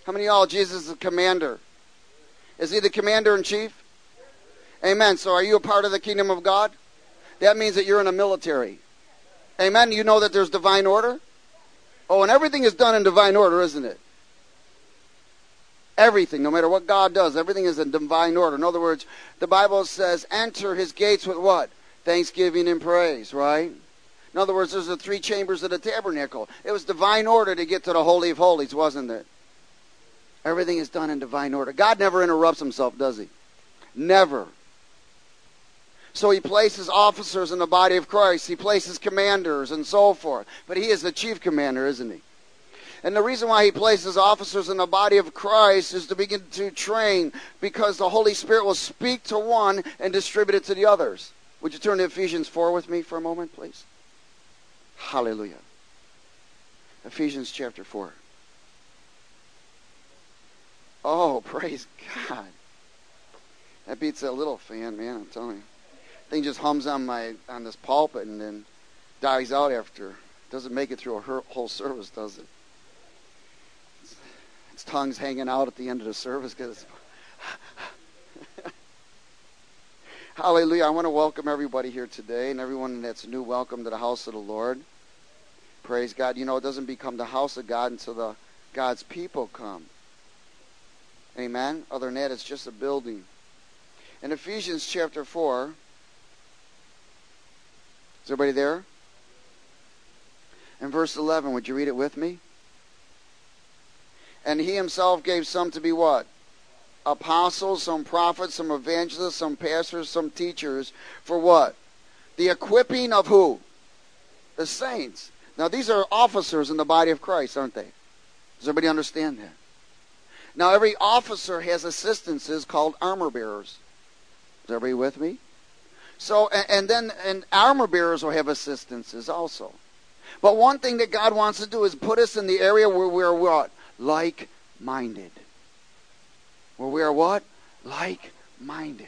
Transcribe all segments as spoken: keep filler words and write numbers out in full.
How many of y'all, Jesus is the commander? Is he the commander in chief? Amen. So are you a part of the kingdom of God? That means that you're in a military. Amen. You know that there's divine order? Oh, and everything is done in divine order, isn't it? Everything, no matter what God does, everything is in divine order. In other words, the Bible says, enter his gates with what? Thanksgiving and praise, right? In other words, there's the three chambers of the tabernacle. It was divine order to get to the Holy of Holies, wasn't it? Everything is done in divine order. God never interrupts himself, does he? Never. So he places officers in the body of Christ. He places commanders and so forth. But he is the chief commander, isn't he? And the reason why he places officers in the body of Christ is to begin to train, because the Holy Spirit will speak to one and distribute it to the others. Would you turn to Ephesians four with me for a moment, please? Hallelujah. Ephesians chapter four. Oh, praise God. That beats that little fan, man, I'm telling you. Thing just hums on my on this pulpit and then dies out after. Doesn't make it through a whole service, does it? Its, its tongue's hanging out at the end of the service because Hallelujah. I want to welcome everybody here today, and everyone that's new, welcome to the house of the Lord. Praise God. You know, it doesn't become the house of God until the God's people come. Amen. Other than that, it's just a building. In Ephesians chapter four, is everybody there? In verse eleven, would you read it with me? And he himself gave some to be what? Apostles, some prophets, some evangelists, some pastors, some teachers. For what? The equipping of who? The saints. Now these are officers in the body of Christ, aren't they? Does everybody understand that? Now every officer has assistances called armor bearers. Is everybody with me? So, and, and then and armor bearers will have assistances also. But one thing that God wants to do is put us in the area where we're what? Like-minded. Where we are what? Like-minded.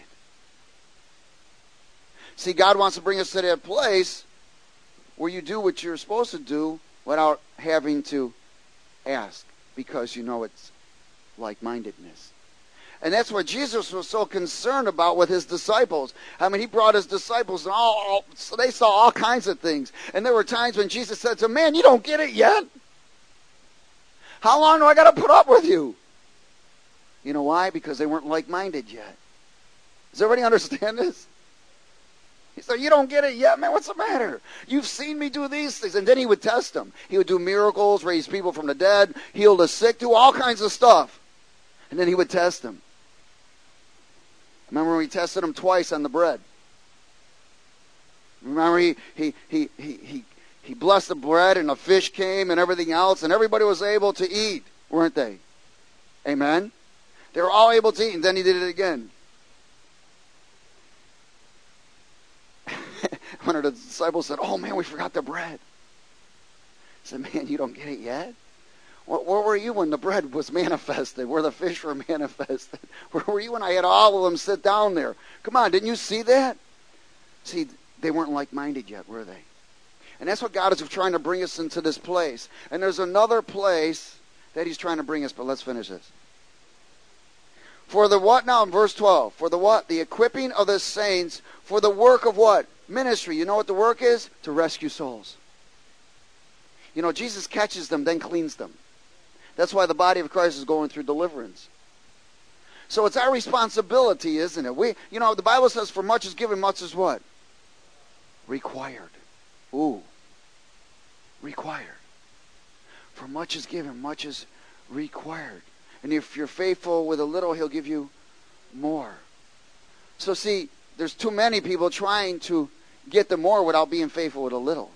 See, God wants to bring us to that place where you do what you're supposed to do without having to ask, because you know it's like-mindedness. And that's what Jesus was so concerned about with his disciples. I mean, he brought his disciples, and all, all so they saw all kinds of things. And there were times when Jesus said to them, man, you don't get it yet? How long do I got to put up with you? You know why? Because they weren't like-minded yet. Does everybody understand this? He said, you don't get it yet, man? What's the matter? You've seen me do these things. And then he would test them. He would do miracles, raise people from the dead, heal the sick, do all kinds of stuff. And then he would test them. Remember when he tested them twice on the bread? Remember he he he he he, he blessed the bread and a fish came and everything else, and everybody was able to eat, weren't they? Amen? They were all able to eat, and then he did it again. One of the disciples said, oh man, we forgot the bread. I said, man, you don't get it yet? Where were you when the bread was manifested? Where the fish were manifested? Where were you when I had all of them sit down there? Come on, didn't you see that? See, they weren't like-minded yet, were they? And that's what God is trying to bring us into this place. And there's another place that he's trying to bring us, but let's finish this. For the what now in verse twelve? For the what? The equipping of the saints for the work of what? Ministry. You know what the work is? To rescue souls. You know, Jesus catches them, then cleans them. That's why the body of Christ is going through deliverance. So it's our responsibility, isn't it? We, you know, the Bible says, for much is given, much is what? Required. Ooh. Required. For much is given, much is required. And if you're faithful with a little, he'll give you more. So see, there's too many people trying to get the more without being faithful with a little.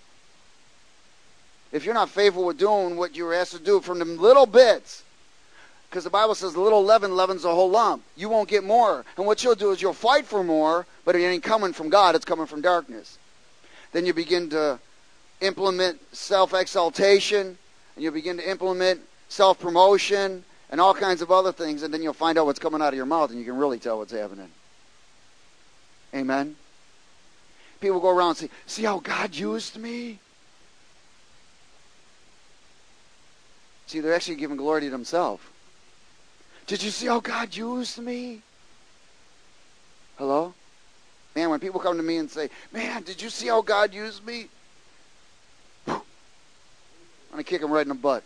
If you're not faithful with doing what you're asked to do from the little bits, because the Bible says little leaven leavens the whole lump, you won't get more. And what you'll do is you'll fight for more, but it ain't coming from God, it's coming from darkness. Then you begin to implement self-exaltation, and you begin to implement self-promotion, and all kinds of other things, and then you'll find out what's coming out of your mouth, and you can really tell what's happening. Amen? People go around and say, see how God used me? See, they're actually giving glory to themselves. Did you see how God used me? Hello? Man, when people come to me and say, man, did you see how God used me? I'm going to kick them right in the butt.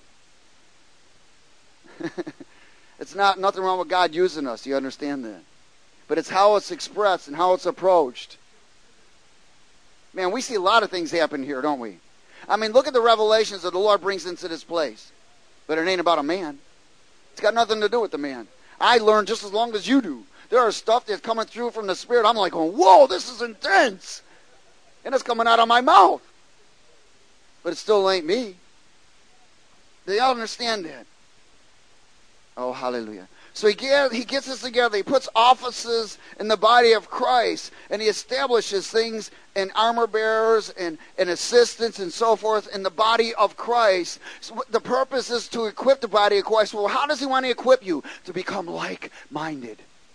It's not nothing wrong with God using us. You understand that? But it's how it's expressed and how it's approached. Man, we see a lot of things happen here, don't we? I mean, look at the revelations that the Lord brings into this place. But it ain't about a man. It's got nothing to do with the man. I learn just as long as you do. There are stuff that's coming through from the Spirit. I'm like, going, whoa, this is intense. And it's coming out of my mouth. But it still ain't me. Do y'all understand that? Oh, hallelujah. So he gets, he gets us together. He puts offices in the body of Christ. And he establishes things and armor bearers and, and assistants and so forth in the body of Christ. So the purpose is to equip the body of Christ. Well, how does he want to equip you? To become like-minded.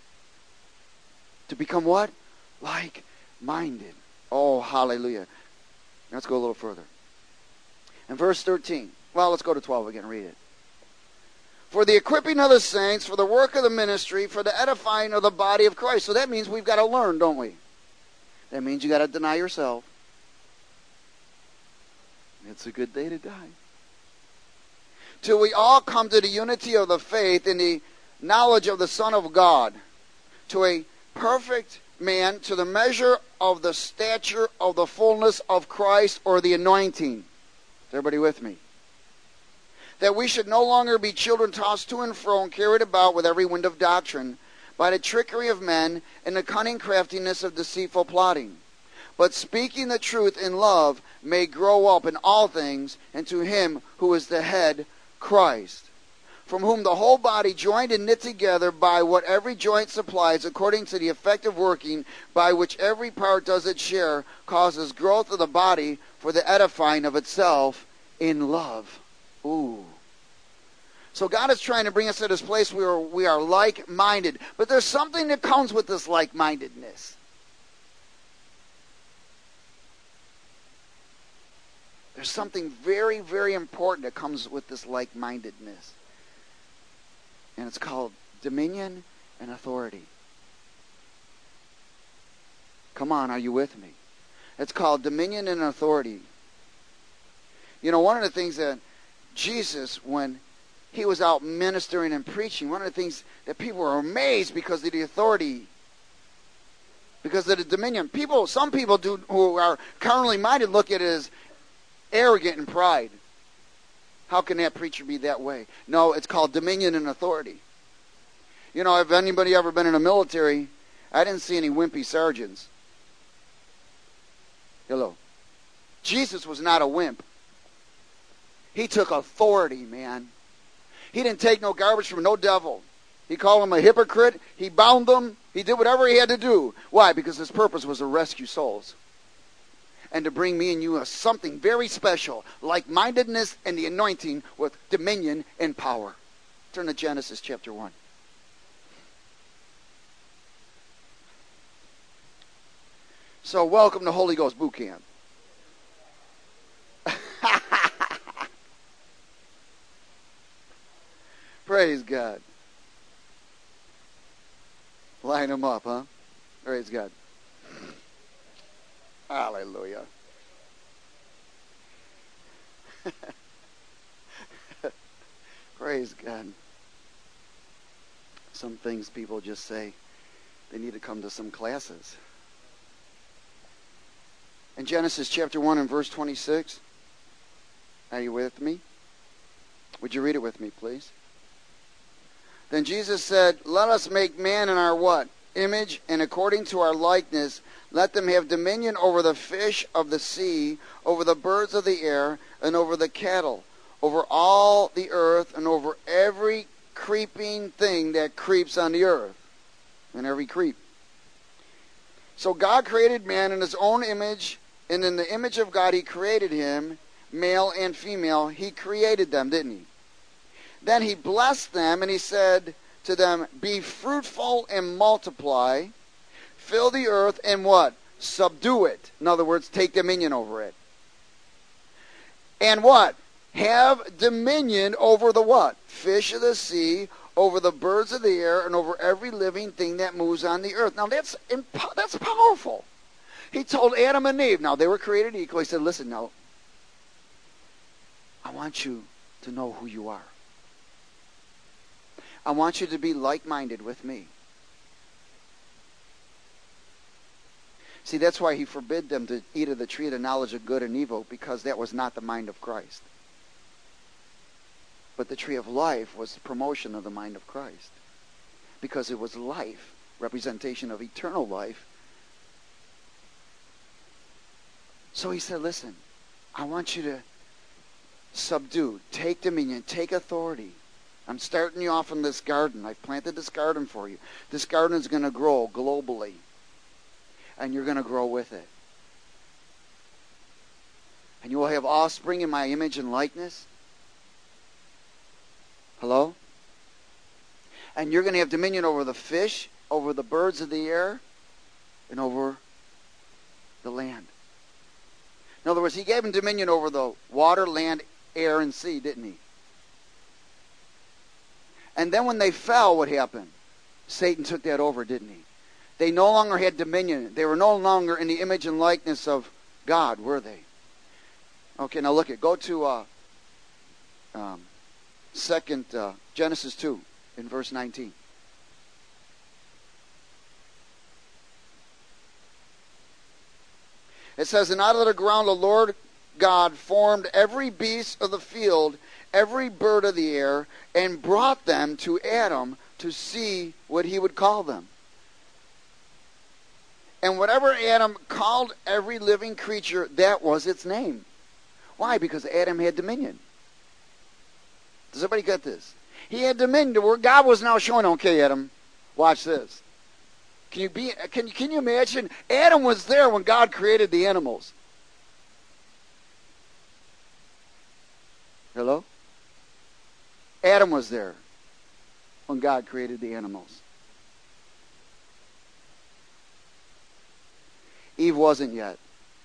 To become what? Like-minded. Oh, hallelujah. Let's go a little further. In verse thirteen. Well, let's go to twelve again and read it. For the equipping of the saints, for the work of the ministry, for the edifying of the body of Christ. So that means we've got to learn, don't we? That means you got to deny yourself. It's a good day to die. Till we all come to the unity of the faith and the knowledge of the Son of God, to a perfect man, to the measure of the stature of the fullness of Christ, or the anointing. Is everybody with me? That we should no longer be children tossed to and fro and carried about with every wind of doctrine, by the trickery of men and the cunning craftiness of deceitful plotting. But speaking the truth in love may grow up in all things into him who is the head, Christ, from whom the whole body, joined and knit together by what every joint supplies, according to the effective working by which every part does its share, causes growth of the body for the edifying of itself in love. Ooh. So God is trying to bring us to this place where we are like-minded. But there's something that comes with this like-mindedness. There's something very, very important that comes with this like-mindedness. And it's called dominion and authority. Come on, are you with me? It's called dominion and authority. You know, one of the things that Jesus, when he was out ministering and preaching, one of the things that people were amazed because of the authority, because of the dominion. People, some people do who are carnally minded look at it as arrogant and pride. How can that preacher be that way? No, it's called dominion and authority. You know, if anybody ever been in the military, I didn't see any wimpy sergeants. Hello. Jesus was not a wimp. He took authority, man. He didn't take no garbage from no devil. He called him a hypocrite. He bound them. He did whatever he had to do. Why? Because his purpose was to rescue souls. And to bring me and you a something very special, like-mindedness and the anointing with dominion and power. Turn to Genesis chapter one. So welcome to Holy Ghost Boot Camp. Praise God. Line them up, huh? Praise God. Hallelujah. Praise God. Some things people just say they need to come to some classes. In Genesis chapter one and verse twenty-six, are you with me? Would you read it with me, please? Then Jesus said, let us make man in our what? Image, and according to our likeness, let them have dominion over the fish of the sea, over the birds of the air, and over the cattle, over all the earth, and over every creeping thing that creeps on the earth, and every creep. So God created man in his own image, and in the image of God he created him, male and female, he created them, didn't he? Then he blessed them, and he said to them, be fruitful and multiply, fill the earth, and what? Subdue it. In other words, take dominion over it. And what? have dominion over the what? Fish of the sea, over the birds of the air, and over every living thing that moves on the earth. Now that's impo- that's powerful. He told Adam and Eve, now they were created equal. He said, listen, now, I want you to know who you are. I want you to be like-minded with me. See, that's why he forbid them to eat of the tree of the knowledge of good and evil, because that was not the mind of Christ. But the tree of life was the promotion of the mind of Christ. Because it was life, representation of eternal life. So he said, listen, I want you to subdue, take dominion, take authority. I'm starting you off in this garden. I've planted this garden for you. This garden is going to grow globally. And you're going to grow with it. And you will have offspring in my image and likeness. Hello? And you're going to have dominion over the fish, over the birds of the air, and over the land. In other words, he gave him dominion over the water, land, air, and sea, didn't he? And then when they fell, what happened? Satan took that over, didn't he? They no longer had dominion. They were no longer in the image and likeness of God, were they? Okay, now look at, go to uh, um, second uh, Genesis two in verse nineteen. It says, and out of the ground the Lord God formed every beast of the field, every bird of the air, and brought them to Adam to see what he would call them. And whatever Adam called every living creature, that was its name. Why? Because Adam had dominion. Does everybody get this? He had dominion where God was now showing, okay, Adam, watch this. Can you be? Can, can you imagine? Adam was there when God created the animals. Hello? Adam was there when God created the animals. Eve wasn't yet.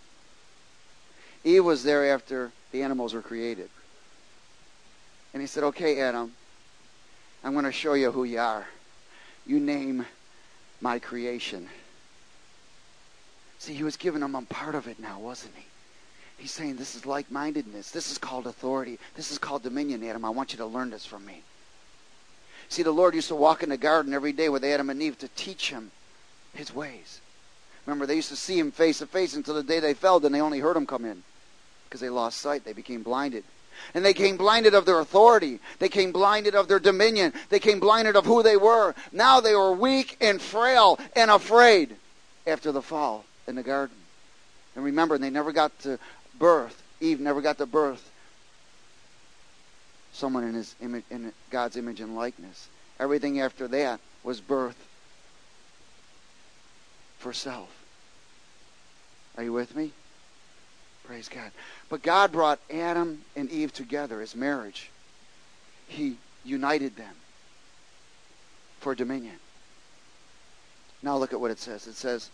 Eve was there after the animals were created. And he said, okay, Adam, I'm going to show you who you are. You name my creation. See, he was giving them a part of it now, wasn't he? He's saying this is like-mindedness. This is called authority. This is called dominion, Adam. I want you to learn this from me. See, the Lord used to walk in the garden every day with Adam and Eve to teach him his ways. Remember, they used to see him face to face until the day they fell, then they only heard him come in. Because they lost sight. They became blinded. And they came blinded of their authority. They came blinded of their dominion. They came blinded of who they were. Now they were weak and frail and afraid after the fall in the garden. And remember, they never got to birth. Eve never got to birth someone in his image, in God's image and likeness. Everything after that was birth for self. Are you with me? Praise God. But God brought Adam and Eve together as marriage. He united them for dominion. Now look at what it says. It says,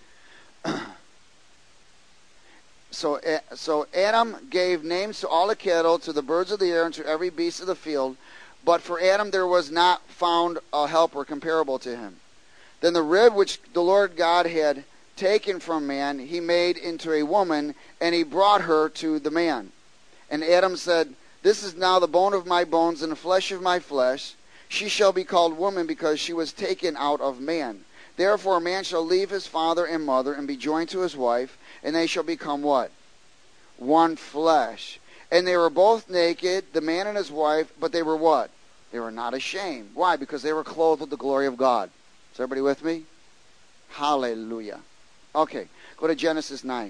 so, so Adam gave names to all the cattle, to the birds of the air, and to every beast of the field. But for Adam there was not found a helper comparable to him. Then the rib which the Lord God had taken from man, he made into a woman, and he brought her to the man. And Adam said, this is now the bone of my bones and the flesh of my flesh. She shall be called woman, because she was taken out of man. Therefore a man shall leave his father and mother and be joined to his wife, and they shall become what? One flesh. And they were both naked, the man and his wife, but they were what? They were not ashamed. Why? Because they were clothed with the glory of God. Is everybody with me? Hallelujah. Okay, go to Genesis nine.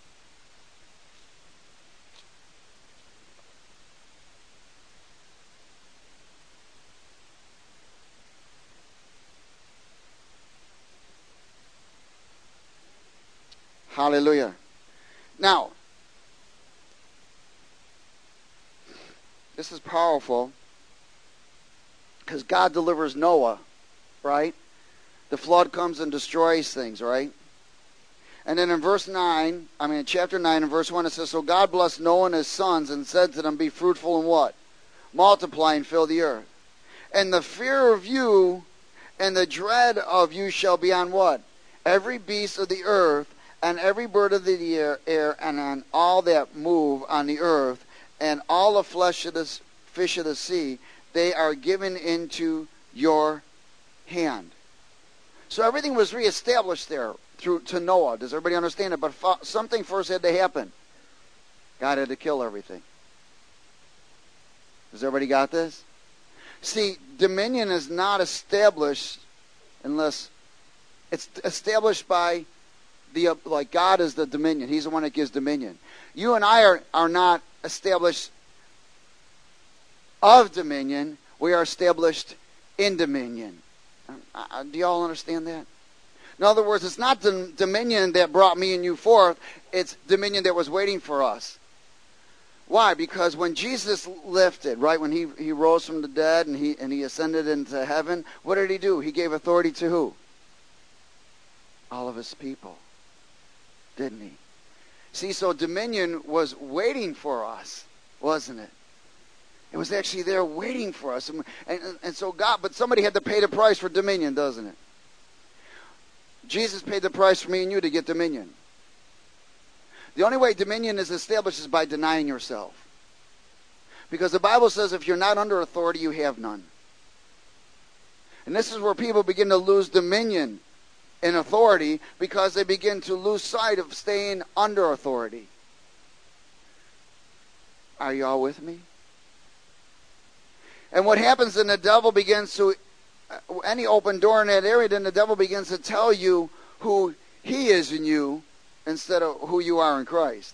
Hallelujah. Now, this is powerful because God delivers Noah, right? The flood comes and destroys things, right? And then in verse nine, I mean in chapter nine and verse one, it says, so God blessed Noah and his sons and said to them, be fruitful and what? Multiply and fill the earth. And the fear of you and the dread of you shall be on what? Every beast of the earth and every bird of the air, air and on all that move on the earth and all the flesh of the fish of the sea, they are given into your hand. So everything was reestablished there through to Noah. Does everybody understand it? But fo- something first had to happen. God had to kill everything. Does everybody got this? See, dominion is not established unless it's established by the, like God is the dominion. He's the one that gives dominion. You and I are, are not established of dominion. We are established in dominion. Uh, do you all understand that? In other words, it's not the dominion that brought me and you forth. It's dominion that was waiting for us. Why? Because when Jesus lifted, right, when he, he rose from the dead and he, and he ascended into heaven, what did he do? He gave authority to who? All of his people. Didn't he? See, so dominion was waiting for us, wasn't it? It was actually there waiting for us. And, and, and so God, but somebody had to pay the price for dominion, doesn't it? Jesus paid the price for me and you to get dominion. The only way dominion is established is by denying yourself. Because the Bible says if you're not under authority, you have none. And this is where people begin to lose dominion and authority because they begin to lose sight of staying under authority. Are you all with me? And what happens then, the devil begins to, any open door in that area, then the devil begins to tell you who he is in you instead of who you are in Christ.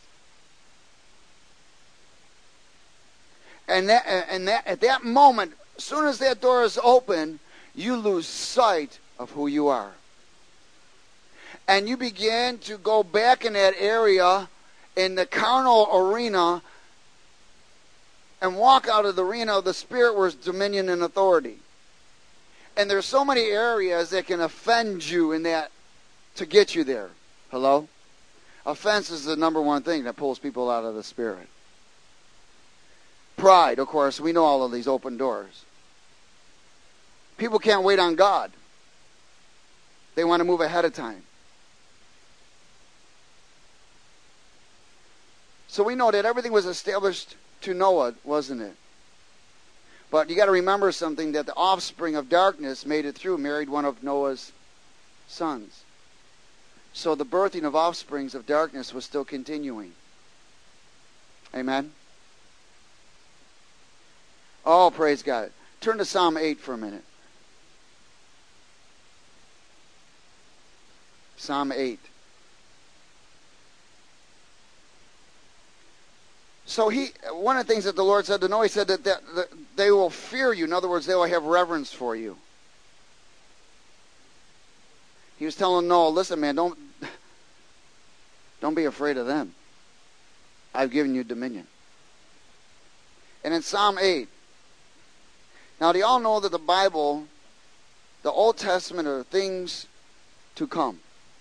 And that, and that, at that moment, as soon as that door is open, you lose sight of who you are. And you begin to go back in that area, in the carnal arena, and walk out of the arena of the Spirit where it's dominion and authority. And there's so many areas that can offend you in that to get you there. Hello? Offense is the number one thing that pulls people out of the Spirit. Pride, of course, we know all of these open doors. People can't wait on God. They want to move ahead of time. So we know that everything was established to Noah, wasn't it? But you got to remember something, that the offspring of darkness made it through, married one of Noah's sons. So the birthing of offsprings of darkness was still continuing. Amen? Oh, praise God. Turn to Psalm eight for a minute. Psalm eight. So he, one of the things that the Lord said to Noah, he said that, that, that they will fear you. In other words, they will have reverence for you. He was telling Noah, listen, man, don't, don't be afraid of them. I've given you dominion. And in Psalm eight, now do you all know that the Bible, the Old Testament, are things to come?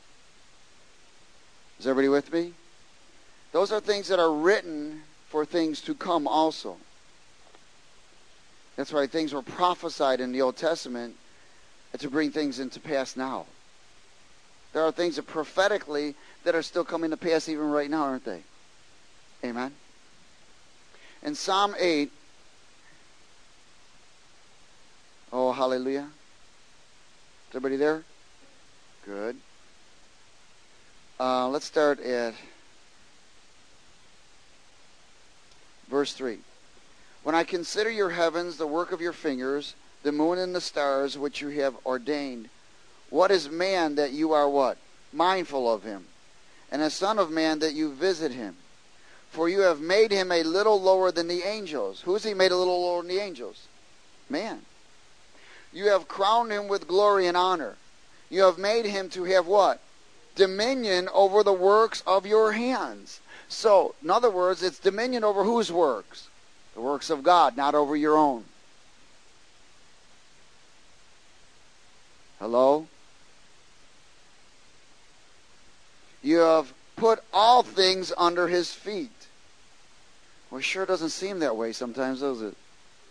Is everybody with me? Those are things that are written for things to come also. That's why things were prophesied in the Old Testament to bring things into pass now. There are things that prophetically that are still coming to pass even right now, aren't they? Amen? In Psalm eight, oh, hallelujah. Is everybody there? Good. Uh, let's start at verse three. When I consider your heavens, the work of your fingers, the moon and the stars which you have ordained, what is man that you are what? Mindful of him, and a son of man that you visit him? For you have made him a little lower than the angels. Who's he made a little lower than the angels? Man. You have crowned him with glory and honor. You have made him to have what? Dominion over the works of your hands. So, in other words, it's dominion over whose works? The works of God, not over your own. Hello? You have put all things under his feet. Well, it sure doesn't seem that way sometimes, does it?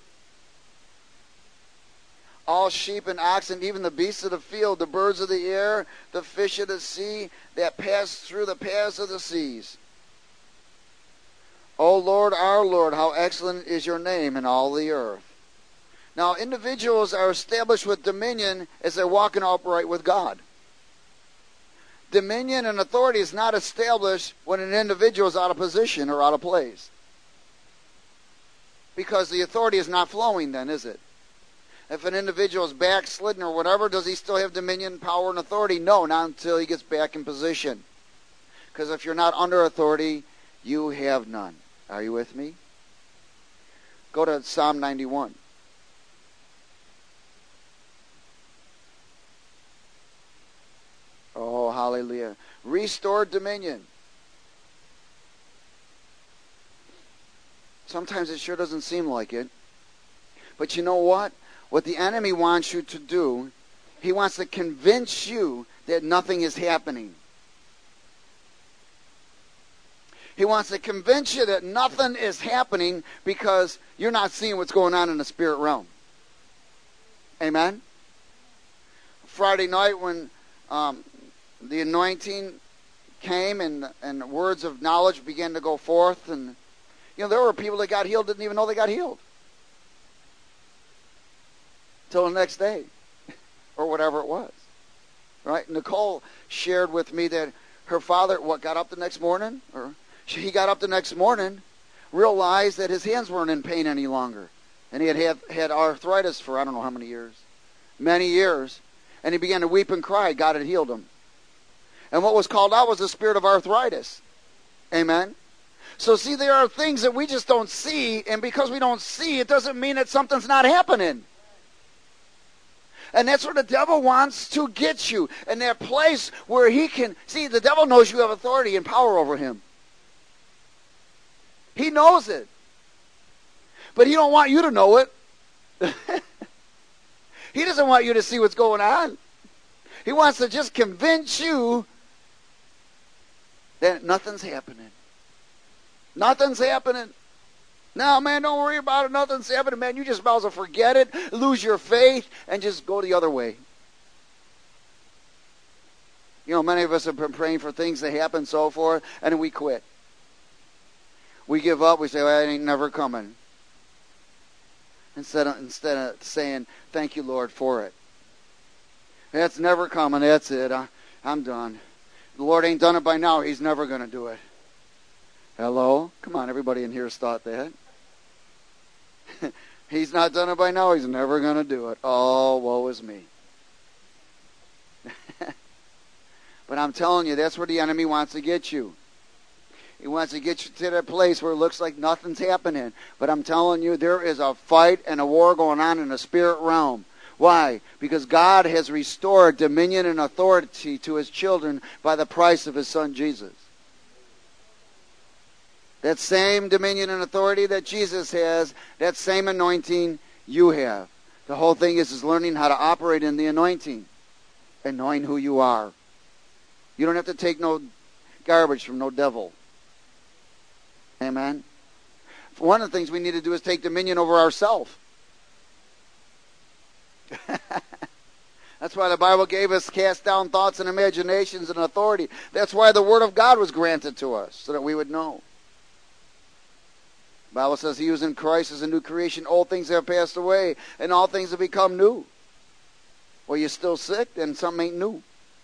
All sheep and oxen, even the beasts of the field, the birds of the air, the fish of the sea that pass through the paths of the seas. O Lord, our Lord, how excellent is your name in all the earth. Now, individuals are established with dominion as they walk in upright with God. Dominion and authority is not established when an individual is out of position or out of place. Because the authority is not flowing then, is it? If an individual is backslidden or whatever, does he still have dominion, power, and authority? No, not until he gets back in position. Because if you're not under authority, you have none. Are you with me? Go to Psalm ninety-one. Oh, hallelujah. Restored dominion. Sometimes it sure doesn't seem like it. But you know what? What the enemy wants you to do, he wants to convince you that nothing is happening. He wants to convince you that nothing is happening because you're not seeing what's going on in the spirit realm. Amen? Friday night when um, the anointing came and, and words of knowledge began to go forth, and you know, there were people that got healed didn't even know they got healed. Till the next day. Or whatever it was. Right? Nicole shared with me that her father, what, got up the next morning? Or he got up the next morning, realized that his hands weren't in pain any longer. And he had had, had arthritis for I don't know how many years. Many years. And he began to weep and cry. God had healed him. And what was called out was the spirit of arthritis. Amen? So see, there are things that we just don't see, and because we don't see, it doesn't mean that something's not happening. And that's where the devil wants to get you. In that place where he can... See, the devil knows you have authority and power over him. He knows it. But he don't want you to know it. He doesn't want you to see what's going on. He wants to just convince you that nothing's happening. Nothing's happening. No, man, don't worry about it. Nothing's happening, man. You just about as well forget it, lose your faith, and just go the other way. You know, many of us have been praying for things to happen, so forth, and then we quit. We give up. We say, well, it ain't never coming. Instead of, instead of saying, thank you, Lord, for it. That's never coming. That's it. I, I'm done. The Lord ain't done it by now. He's never going to do it. Hello? Come on, everybody in here has thought that. He's not done it by now. He's never going to do it. Oh, woe is me. But I'm telling you, that's where the enemy wants to get you. He wants to get you to that place where it looks like nothing's happening. But I'm telling you, there is a fight and a war going on in the spirit realm. Why? Because God has restored dominion and authority to his children by the price of his son Jesus. That same dominion and authority that Jesus has, that same anointing you have. The whole thing is, is learning how to operate in the anointing and knowing who you are. You don't have to take no garbage from no devil. Amen? One of the things we need to do is take dominion over ourselves. That's why the Bible gave us cast down thoughts and imaginations and authority. That's why the Word of God was granted to us, so that we would know. The Bible says he who is in Christ is a new creation. Old things have passed away, and all things have become new. Well, you're still sick, then something ain't new.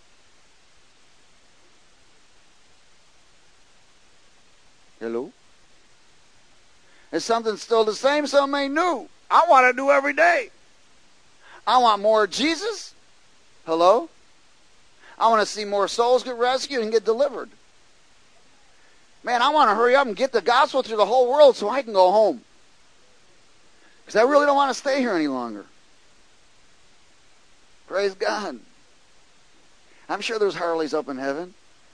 Hello? Is something still the same? Something ain't new. I want to do every day. I want more of Jesus. Hello? I want to see more souls get rescued and get delivered. Man, I want to hurry up and get the gospel to the whole world so I can go home. Because I really don't want to stay here any longer. Praise God. I'm sure there's Harleys up in heaven.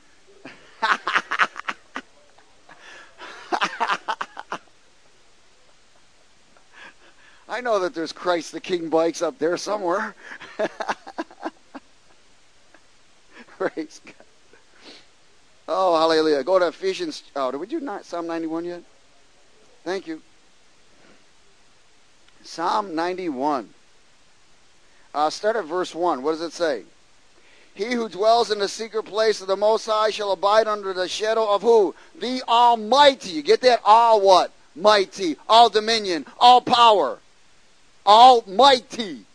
I know that there's Christ the King bikes up there somewhere. Praise God. Oh, hallelujah. Go to Ephesians. Oh, did we do not Psalm ninety-one yet? Thank you. Psalm ninety-one. Uh, start at verse one. What does it say? He who dwells in the secret place of the Most High shall abide under the shadow of who? The Almighty. You get that? All what? Mighty. All dominion. All power. Almighty.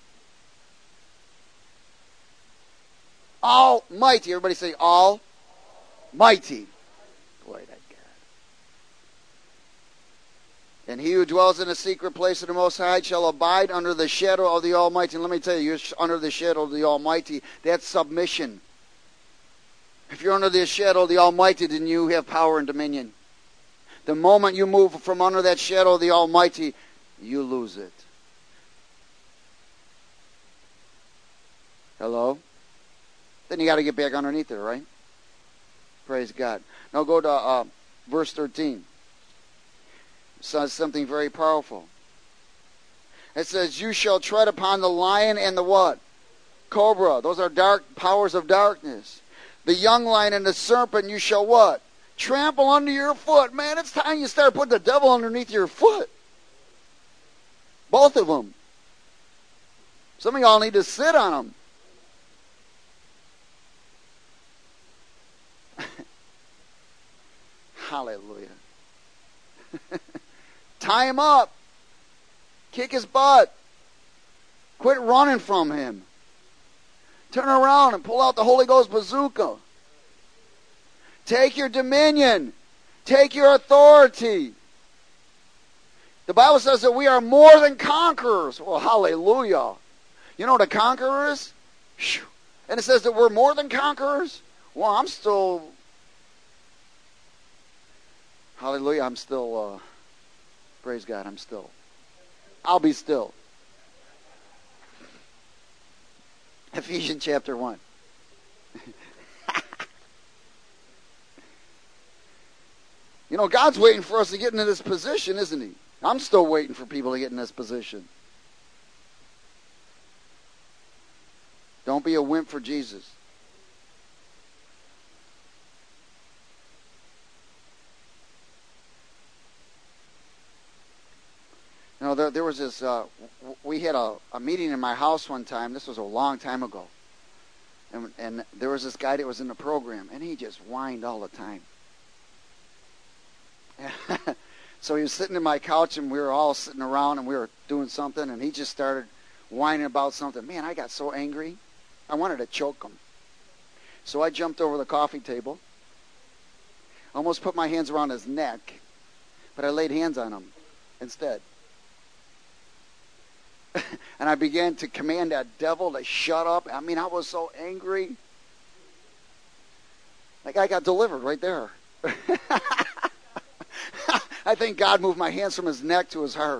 Almighty. Everybody say Almighty. Glory to God. And he who dwells in the secret place of the Most High shall abide under the shadow of the Almighty. And let me tell you, you're under the shadow of the Almighty. That's submission. If you're under the shadow of the Almighty, then you have power and dominion. The moment you move from under that shadow of the Almighty, you lose it. Hello? Then you got to get back underneath it, right? Praise God. Now go to uh, verse thirteen. It says something very powerful. It says, you shall tread upon the lion and the what? Cobra. Those are dark powers of darkness. The young lion and the serpent you shall what? Trample under your foot. Man, it's time you start putting the devil underneath your foot. Both of them. Some of y'all need to sit on them. Hallelujah. Tie him up. Kick his butt. Quit running from him. Turn around and pull out the Holy Ghost bazooka. Take your dominion. Take your authority. The Bible says that we are more than conquerors. Well, hallelujah. You know what a conqueror is? And it says that we're more than conquerors. Well, I'm still... Hallelujah, I'm still... Uh, praise God, I'm still. I'll be still. Ephesians chapter one. You know, God's waiting for us to get into this position, isn't he? I'm still waiting for people to get in this position. Don't be a wimp for Jesus. You know, there, there was this, uh, we had a, a meeting in my house one time. This was a long time ago. And, and there was this guy that was in the program, and he just whined all the time. So he was sitting in my couch, and we were all sitting around, and we were doing something, and he just started whining about something. Man, I got so angry. I wanted to choke him. So I jumped over the coffee table, almost put my hands around his neck, but I laid hands on him instead. And I began to command that devil to shut up. I mean, I was so angry. That guy got delivered right there. I think God moved my hands from his neck to his heart.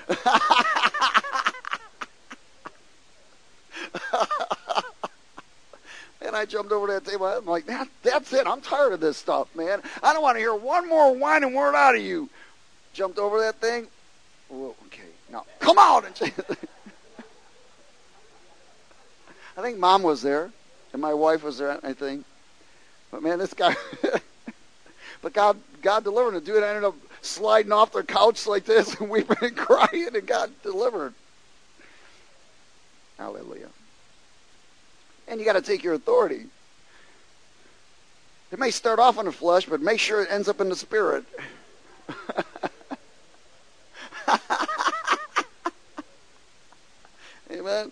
And I jumped over that table. I'm like, that, that's it. I'm tired of this stuff, man. I don't want to hear one more whining word out of you. Jumped over that thing. Whoa, okay. Now, come out. I think Mom was there. And my wife was there, I think. But man, this guy... But God, God delivered him. The dude ended up sliding off their couch like this and weeping and crying, and God delivered. Hallelujah. And you got to take your authority. It may start off in the flesh, but make sure it ends up in the spirit. Amen.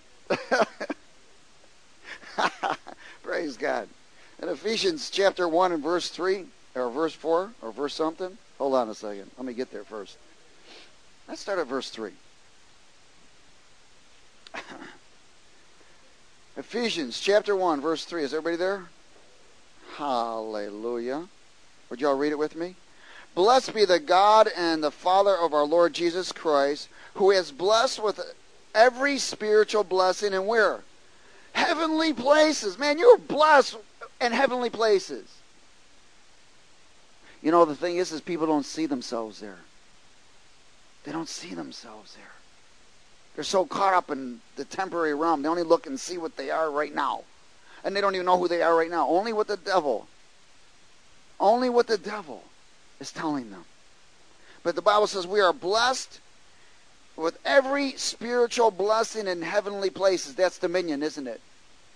Praise God. In Ephesians chapter one and verse three, or verse four, or verse something. Hold on a second. Let me get there first. Let's start at verse three. Ephesians chapter one, verse three. Is everybody there? Hallelujah. Would y'all read it with me? Blessed be the God and the Father of our Lord Jesus Christ, who has blessed with every spiritual blessing, and where? Heavenly places. Man, you're blessed in heavenly places. You know, the thing is, is people don't see themselves there. They don't see themselves there. They're so caught up in the temporary realm. They only look and see what they are right now. And they don't even know who they are right now. Only with the devil. Only what the devil is telling them. But the Bible says we are blessed with every spiritual blessing in heavenly places. That's dominion, isn't it?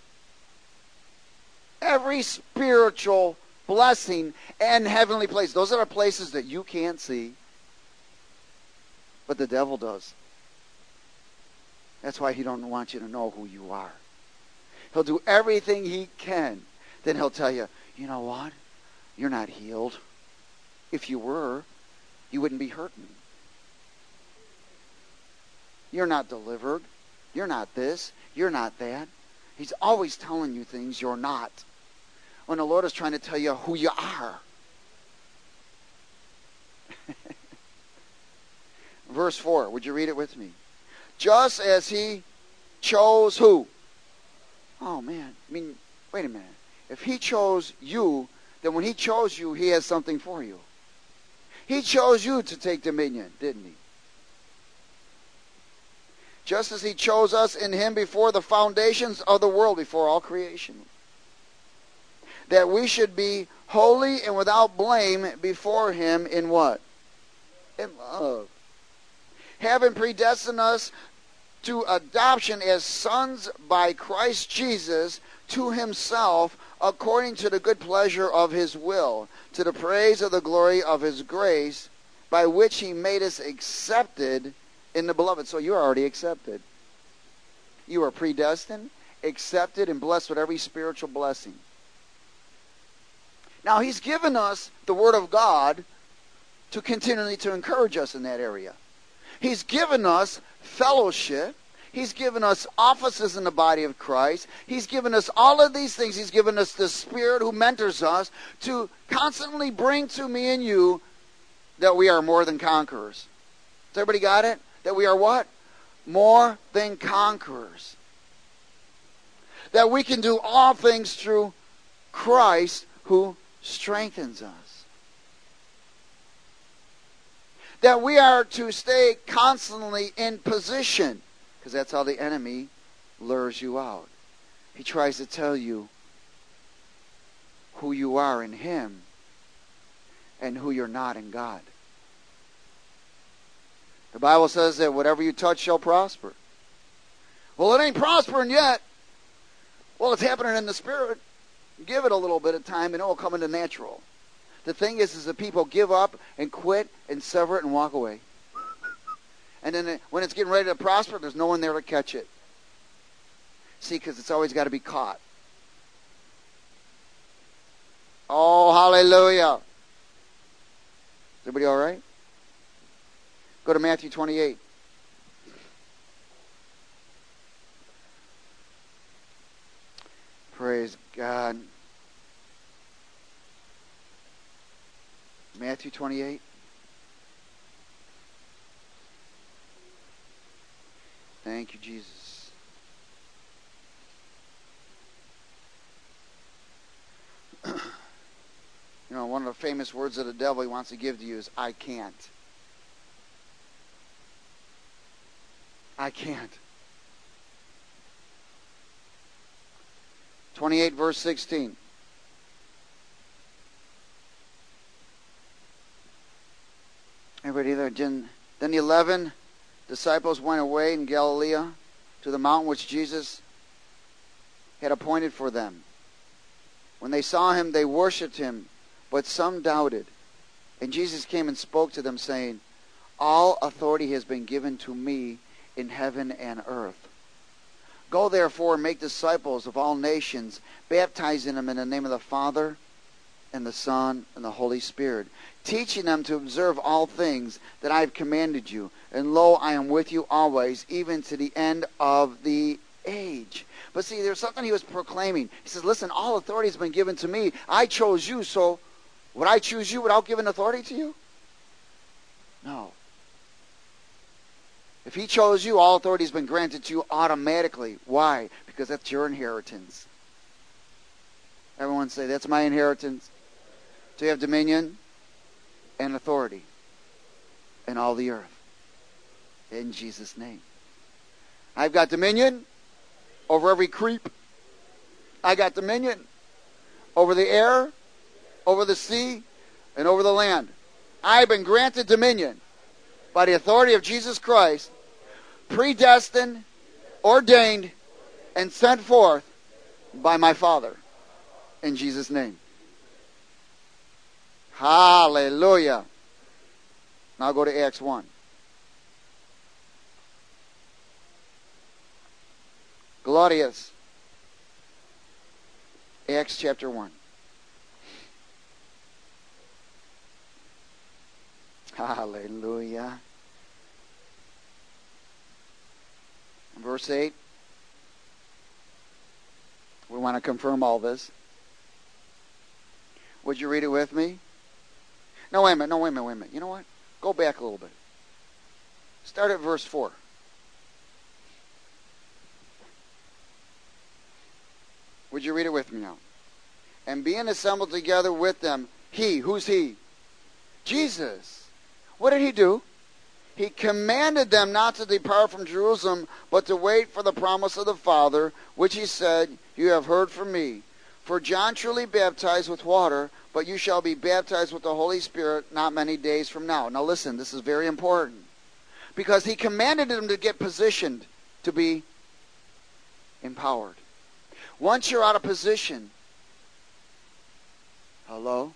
Every spiritual blessing and heavenly places. Those are the places that you can't see, but the devil does. That's why he don't want you to know who you are. He'll do everything he can. Then he'll tell you, you know what? You're not healed. If you were, you wouldn't be hurting. You're not delivered. You're not this. You're not that. He's always telling you things you're not, when the Lord is trying to tell you who you are. Verse four, would you read it with me? Just as he chose who? Oh man, I mean, wait a minute. If he chose you, then when he chose you, he has something for you. He chose you to take dominion, didn't he? Just as he chose us in him before the foundations of the world, before all creation, that we should be holy and without blame before him in what? In love. Having predestined us to adoption as sons by Christ Jesus to himself, according to the good pleasure of his will, to the praise of the glory of his grace, by which he made us accepted in the beloved. So you're already accepted. You are predestined, accepted, and blessed with every spiritual blessing. Now he's given us the Word of God to continually to encourage us in that area. He's given us fellowship. He's given us offices in the body of Christ. He's given us all of these things. He's given us the Spirit who mentors us to constantly bring to me and you that we are more than conquerors. Has everybody got it? That we are what? More than conquerors. That we can do all things through Christ who strengthens us. That we are to stay constantly in position, because that's how the enemy lures you out. He tries to tell you who you are in him and who you're not in God. The Bible says that whatever you touch shall prosper. Well, it ain't prospering yet. Well, it's happening in the Spirit. Give it a little bit of time and it will come into natural. The thing is, is that people give up and quit and sever it and walk away. And then it, when it's getting ready to prosper, there's no one there to catch it. See, because it's always got to be caught. Oh, hallelujah. Is everybody all right? Go to Matthew twenty-eight. Praise God. Matthew twenty-eight. Thank you, Jesus. You know, one of the famous words of the devil he wants to give to you is, I can't. I can't. twenty-eight verse sixteen. Everybody there? Then the eleven disciples went away in Galilee to the mountain which Jesus had appointed for them. When they saw him, they worshipped him, but some doubted. And Jesus came and spoke to them, saying, all authority has been given to me in heaven and earth. Go therefore and make disciples of all nations, baptizing them in the name of the Father and the Son and the Holy Spirit, teaching them to observe all things that I have commanded you. And lo, I am with you always, even to the end of the age. But see, there's something he was proclaiming. He says, listen, all authority has been given to me. I chose you, so would I choose you without giving authority to you? No. If he chose you, all authority has been granted to you automatically. Why? Because that's your inheritance. Everyone say, that's my inheritance. To have dominion and authority in all the earth. In Jesus' name. I've got dominion over every creep. I got dominion over the air, over the sea and over the land. I have been granted dominion by the authority of Jesus Christ, predestined, ordained, and sent forth by my Father. In Jesus' name. Hallelujah. Now go to Acts one. Glorious. Acts chapter one. Hallelujah. Verse eight. We want to confirm all this. Would you read it with me? No, wait a minute. No, wait a minute. Wait a minute. You know what? Go back a little bit. Start at verse four. Would you read it with me now? And being assembled together with them, he, who's he? Jesus. What did he do? He commanded them not to depart from Jerusalem, but to wait for the promise of the Father, which he said, you have heard from me. For John truly baptized with water, but you shall be baptized with the Holy Spirit not many days from now. Now listen, this is very important. Because he commanded them to get positioned to be empowered. Once you're out of position, hello?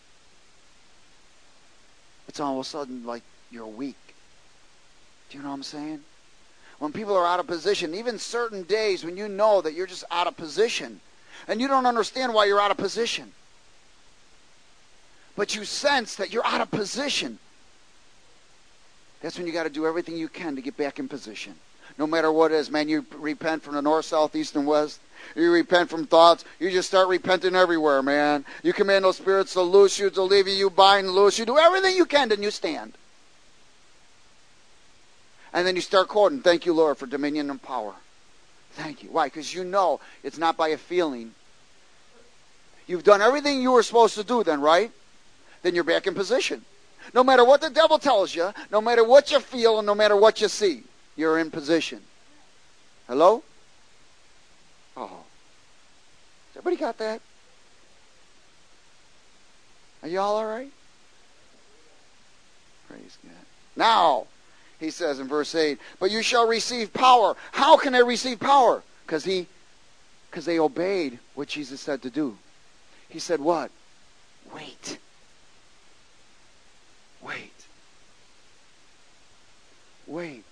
It's all of a sudden like you're weak. Do you know what I'm saying? When people are out of position, even certain days when you know that you're just out of position, and you don't understand why you're out of position, but you sense that you're out of position, that's when you got to do everything you can to get back in position. No matter what it is, man, you repent from the north, south, east, and west. You repent from thoughts. You just start repenting everywhere, man. You command those spirits to loose you, to leave you. You bind and loose. You do everything you can, then you stand. And then you start quoting, thank you, Lord, for dominion and power. Thank you. Why? Because you know it's not by a feeling. You've done everything you were supposed to do then, right? Then you're back in position. No matter what the devil tells you, no matter what you feel, and no matter what you see, you're in position. Hello? Oh. Everybody got that? Are you all all right? Praise God. Now, he says in verse eight, but you shall receive power. How can they receive power? Because he, because they obeyed what Jesus said to do. He said what? Wait. Wait. Wait.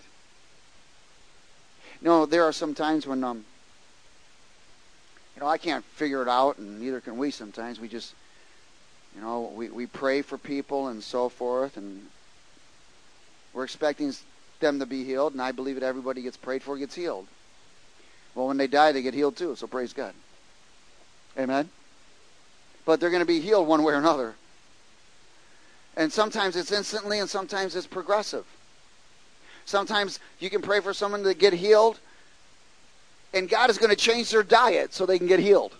You know, there are some times when, um, you know, I can't figure it out, and neither can we sometimes. We just, you know, we, we pray for people and so forth, and we're expecting them to be healed, and I believe that everybody gets prayed for gets healed. Well, when they die, they get healed too, so praise God. Amen? But they're going to be healed one way or another. And sometimes it's instantly, and sometimes it's progressive. Sometimes you can pray for someone to get healed, and God is going to change their diet so they can get healed.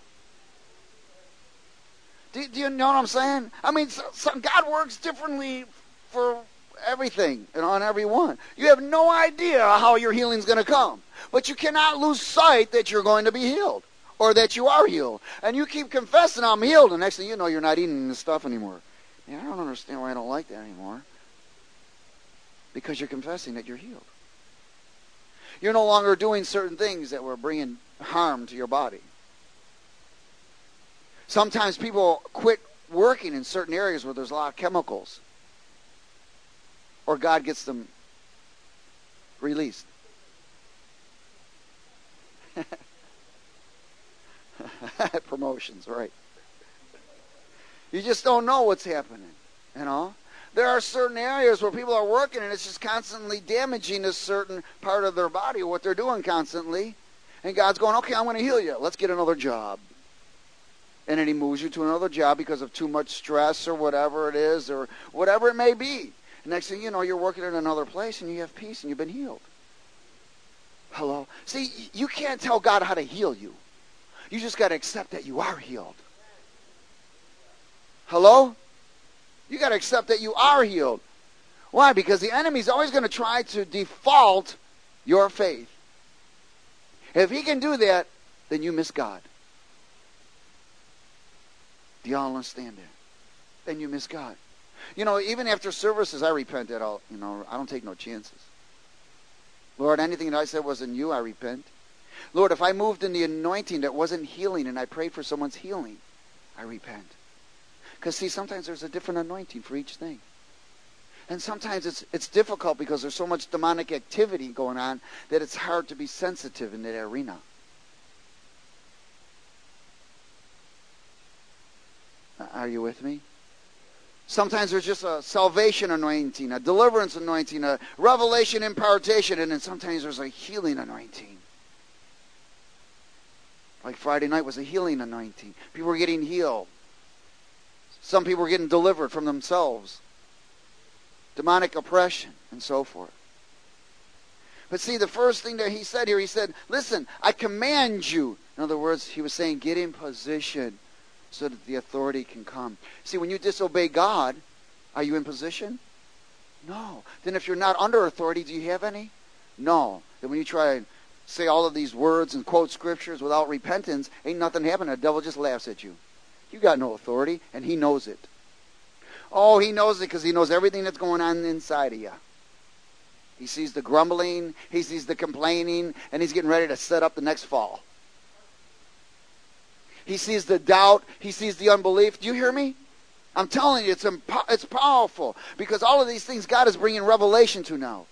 Do, do you know what I'm saying? I mean, so, so God works differently for everything and on everyone. You have no idea how your healing is going to come. But you cannot lose sight that you're going to be healed or that you are healed. And you keep confessing, I'm healed, and next thing you know, you're not eating this stuff anymore. Yeah, I don't understand why I don't like that anymore. Because you're confessing that you're healed. You're no longer doing certain things that were bringing harm to your body. Sometimes people quit working in certain areas where there's a lot of chemicals. Or God gets them released. Promotions, right. You just don't know what's happening, you know. There are certain areas where people are working and it's just constantly damaging a certain part of their body, what they're doing constantly. And God's going, okay, I'm going to heal you. Let's get another job. And then he moves you to another job because of too much stress or whatever it is or whatever it may be. And next thing you know, you're working in another place and you have peace and you've been healed. Hello? See, you can't tell God how to heal you. You just got to accept that you are healed. Hello? You got to accept that you are healed. Why? Because the enemy's always going to try to default your faith. If he can do that, then you miss God. Do y'all understand that? and you miss God. You know, even after services, I repent at all. You know, I don't take no chances. Lord, anything that I said wasn't you, I repent. Lord, if I moved in the anointing that wasn't healing and I prayed for someone's healing, I repent. Because, see, sometimes there's a different anointing for each thing. And sometimes it's it's difficult because there's so much demonic activity going on that it's hard to be sensitive in that arena. Are you with me? Sometimes there's just a salvation anointing, a deliverance anointing, a revelation impartation, and then sometimes there's a healing anointing. Like Friday night was a healing anointing. People were getting healed. Some people were getting delivered from themselves. Demonic oppression and so forth. But see, the first thing that he said here, he said, listen, I command you. In other words, he was saying, get in position so that the authority can come. See, when you disobey God, are you in position? No. Then if you're not under authority, do you have any? No. Then when you try and say all of these words and quote scriptures without repentance, ain't nothing happening. The devil just laughs at you. You got no authority, and he knows it. Oh, he knows it because he knows everything that's going on inside of you. He sees the grumbling, he sees the complaining, and he's getting ready to set up the next fall. He sees the doubt, he sees the unbelief. Do you hear me? I'm telling you, it's impo- it's powerful because all of these things God is bringing revelation to now.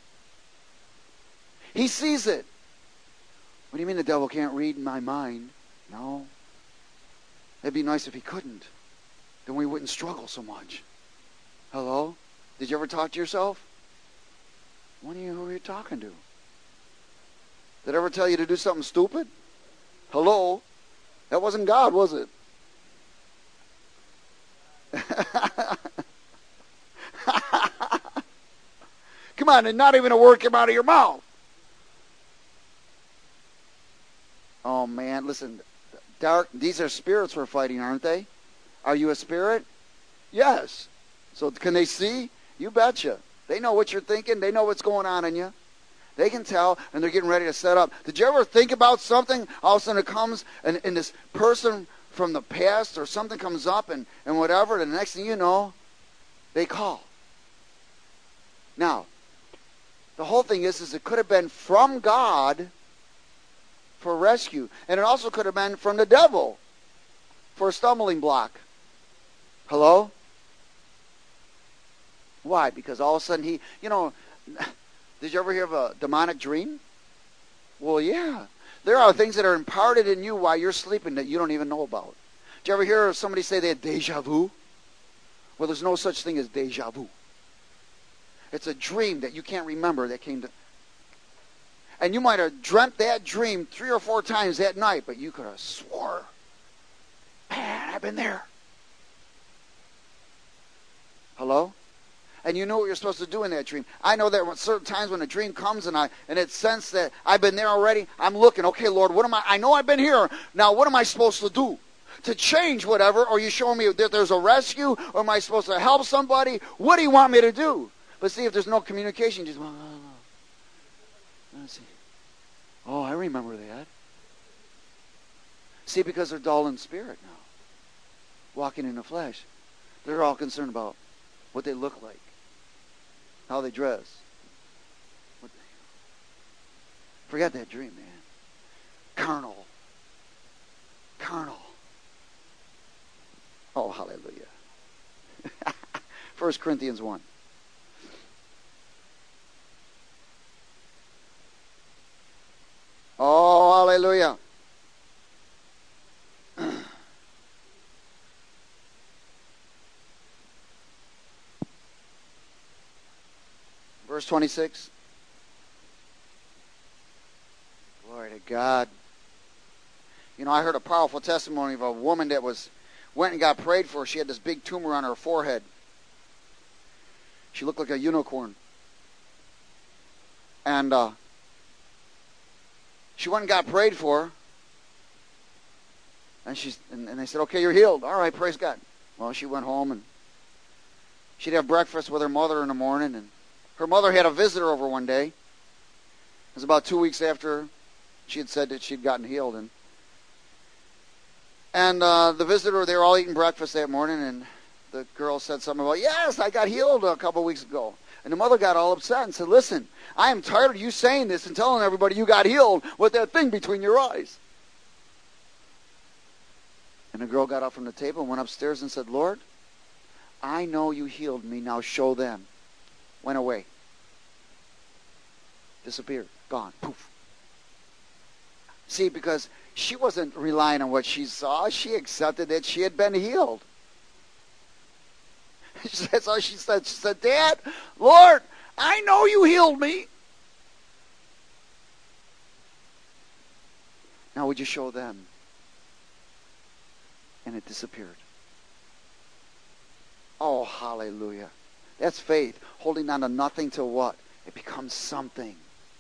He sees it. What do you mean the devil can't read my mind? No. It'd be nice if he couldn't. Then we wouldn't struggle so much. Hello? Did you ever talk to yourself? One of you, who are you talking to? Did I ever tell you to do something stupid? Hello? That wasn't God, was it? Come on, and not even a word came out of your mouth. Oh man, listen, dark, these are spirits we're fighting, aren't they? Are you a spirit? Yes. So can they see? You betcha. They know what you're thinking. They know what's going on in you. They can tell, and they're getting ready to set up. Did you ever think about something? All of a sudden it comes, and, and this person from the past or something comes up, and, and whatever, and the next thing you know, they call. Now, the whole thing is, is it could have been from God for rescue. And it also could have been from the devil for a stumbling block. Hello? Why? Because all of a sudden he, you know, did you ever hear of a demonic dream? Well, yeah. There are things that are imparted in you while you're sleeping that you don't even know about. Did you ever hear somebody say they had deja vu? Well, there's no such thing as deja vu. It's a dream that you can't remember that came to... And you might have dreamt that dream three or four times that night, but you could have swore, man, I've been there. Hello? And you know what you're supposed to do in that dream. I know that certain times when a dream comes and I and it's sensed that I've been there already, I'm looking, okay, Lord, what am I, I know I've been here. Now, what am I supposed to do? To change whatever, or you showing me that there's a rescue, or am I supposed to help somebody? What do you want me to do? But see, if there's no communication, just, well, no, no. Let's see. Oh, I remember that. See, because they're dull in spirit now. Walking in the flesh. They're all concerned about what they look like. How they dress. What they... Forget that dream, man. Carnal. Carnal. Oh, hallelujah. First Corinthians one. Oh, hallelujah. Verse twenty-six. Glory to God. You know, I heard a powerful testimony of a woman that was went and got prayed for. She had this big tumor on her forehead. She looked like a unicorn. And uh, she went and got prayed for. And, she's, and, and they said, okay, you're healed. All right, praise God. Well, she went home and she'd have breakfast with her mother in the morning. And her mother had a visitor over one day. It was about two weeks after she had said that she'd gotten healed. And And uh, the visitor, they were all eating breakfast that morning, and the girl said something about, yes, I got healed a couple weeks ago. And the mother got all upset and said, listen, I am tired of you saying this and telling everybody you got healed with that thing between your eyes. And the girl got up from the table and went upstairs and said, Lord, I know you healed me, now show them. Went away. Disappeared. Gone. Poof. See, because she wasn't relying on what she saw. She accepted that she had been healed. That's all she said. She said, Dad, Lord, I know you healed me. Now would you show them? And it disappeared. Oh, hallelujah. That's faith. Holding on to nothing till what? It becomes something.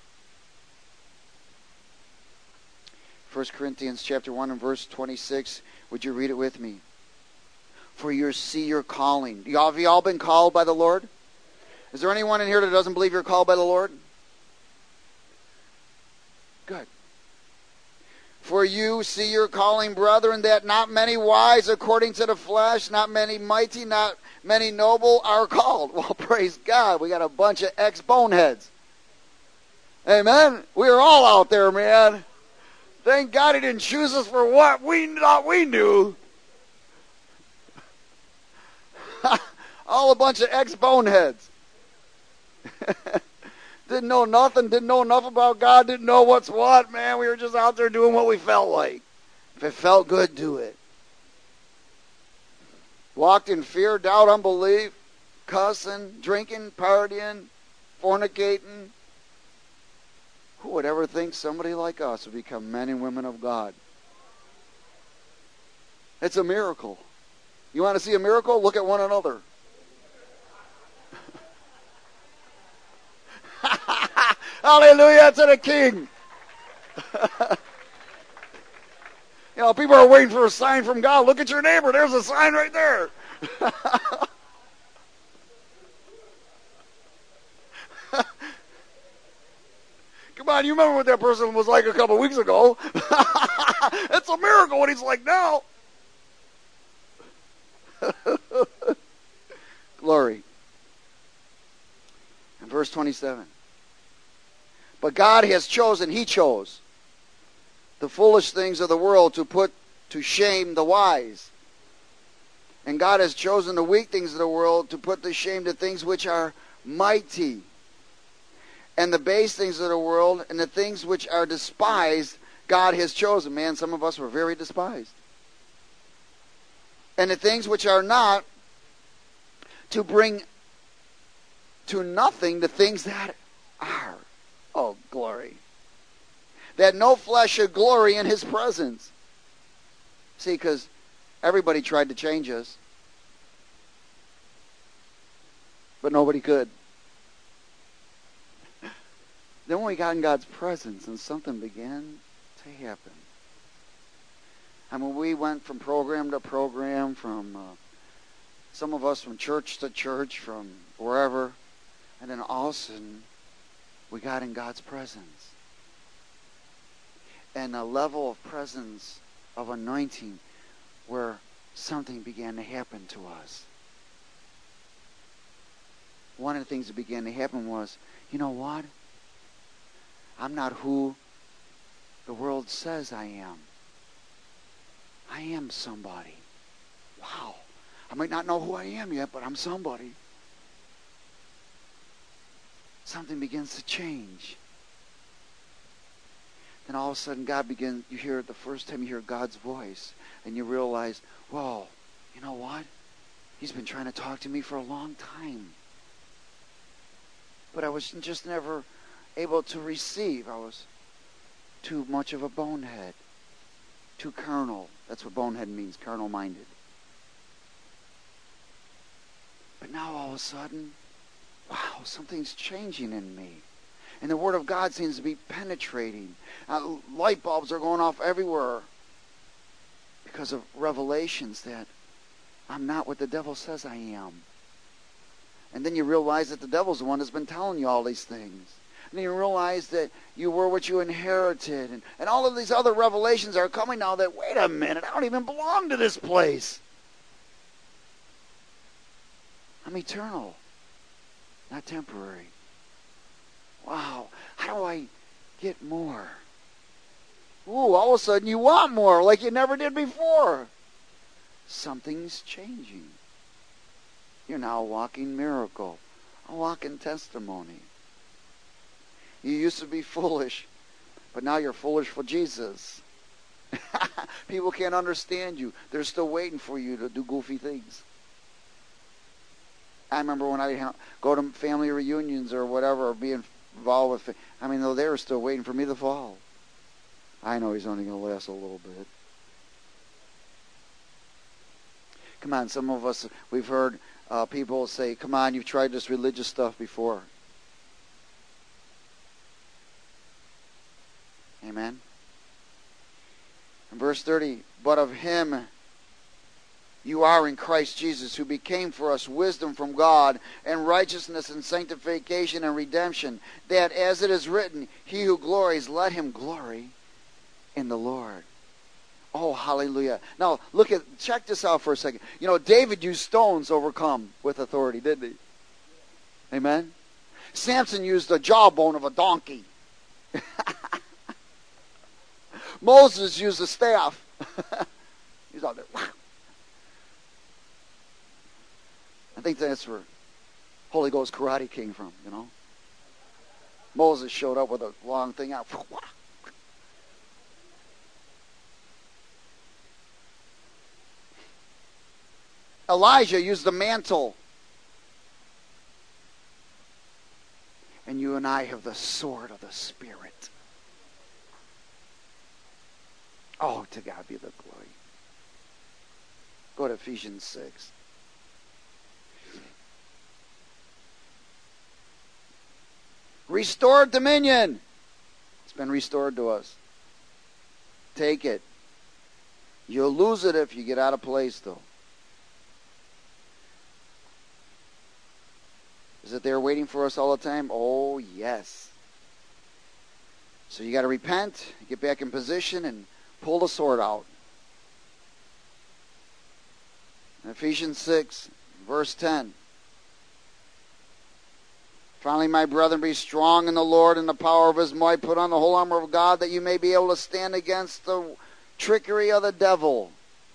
First Corinthians chapter one and verse twenty-six. Would you read it with me? For you see your calling. Have you all been called by the Lord? Is there anyone in here that doesn't believe you're called by the Lord? Good. For you see your calling, brethren, that not many wise according to the flesh, not many mighty, not many noble are called. Well, praise God. We got a bunch of ex-boneheads. Amen. We are all out there, man. Thank God he didn't choose us for what we thought we knew. All a bunch of ex-boneheads. Didn't know nothing, didn't know enough about God, didn't know what's what. Man, we were just out there doing what we felt like. If it felt good, do it. Walked in fear, doubt, unbelief, cussing, drinking, partying, fornicating. Who would ever think somebody like us would become men and women of God? It's a miracle. You want to see a miracle? Look at one another. Hallelujah to the King. You know, people are waiting for a sign from God. Look at your neighbor. There's a sign right there. Come on, you remember what that person was like a couple weeks ago. It's a miracle what he's like now. Glory. And verse twenty-seven. But God has chosen, he chose, the foolish things of the world to put to shame the wise. And God has chosen the weak things of the world to put to shame the things which are mighty. And the base things of the world and the things which are despised, God has chosen. Man, some of us were very despised. And the things which are not, to bring to nothing the things that are. Oh, glory. That no flesh should glory in his presence. See, because everybody tried to change us. But nobody could. Then when we got in God's presence and something began to happen. I mean, we went from program to program, from uh, some of us from church to church, from wherever. And then all of a sudden, we got in God's presence. And a level of presence, of anointing, where something began to happen to us. One of the things that began to happen was, you know what? I'm not who the world says I am. I am somebody. Wow. I might not know who I am yet, but I'm somebody. Something begins to change. Then all of a sudden God begins, you hear it the first time you hear God's voice, and you realize, whoa, you know what? He's been trying to talk to me for a long time. But I was just never able to receive. I was too much of a bonehead. Too carnal. That's what bonehead means, carnal-minded. But now all of a sudden, wow, something's changing in me. And the Word of God seems to be penetrating. Uh, light bulbs are going off everywhere because of revelations that I'm not what the devil says I am. And then you realize that the devil's the one that's been telling you all these things. And then you realize that you were what you inherited. And, and all of these other revelations are coming now that, wait a minute, I don't even belong to this place. I'm eternal, not temporary. Wow. How do I get more? Ooh, all of a sudden you want more like you never did before. Something's changing. You're now a walking miracle, a walking testimony. You used to be foolish, but now you're foolish for Jesus. People can't understand you. They're still waiting for you to do goofy things. I remember when I go to family reunions or whatever, or be involved with, I mean, though they were still waiting for me to fall. I know he's only going to last a little bit. Come on, some of us, we've heard uh, people say, come on, you've tried this religious stuff before. Amen. In verse thirty, but of him you are in Christ Jesus, who became for us wisdom from God, and righteousness and sanctification and redemption, that as it is written, he who glories, let him glory in the Lord. Oh, hallelujah. Now, look at, check this out for a second. You know, David used stones to overcome with authority, didn't he? Amen? Samson used the jawbone of a donkey. Moses used a staff. He's out there. I think that's where Holy Ghost karate came from, you know. Moses showed up with a long thing out. Elijah used the mantle. And you and I have the sword of the Spirit. Oh, to God be the glory. Go to Ephesians six. Restored dominion. It's been restored to us. Take it. You'll lose it if you get out of place, though. Is it there waiting for us all the time? Oh, yes. So you got to repent, get back in position, and pull the sword out. In Ephesians six, verse ten. Finally, my brethren, be strong in the Lord and the power of his might. Put on the whole armor of God, that you may be able to stand against the trickery of the devil.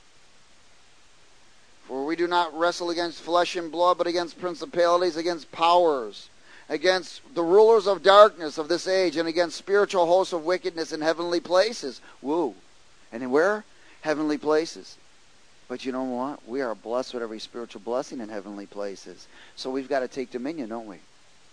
For we do not wrestle against flesh and blood, but against principalities, against powers, against the rulers of darkness of this age, and against spiritual hosts of wickedness in heavenly places. Woo. And where? Heavenly places. But you know what? We are blessed with every spiritual blessing in heavenly places. So we've got to take dominion, don't we?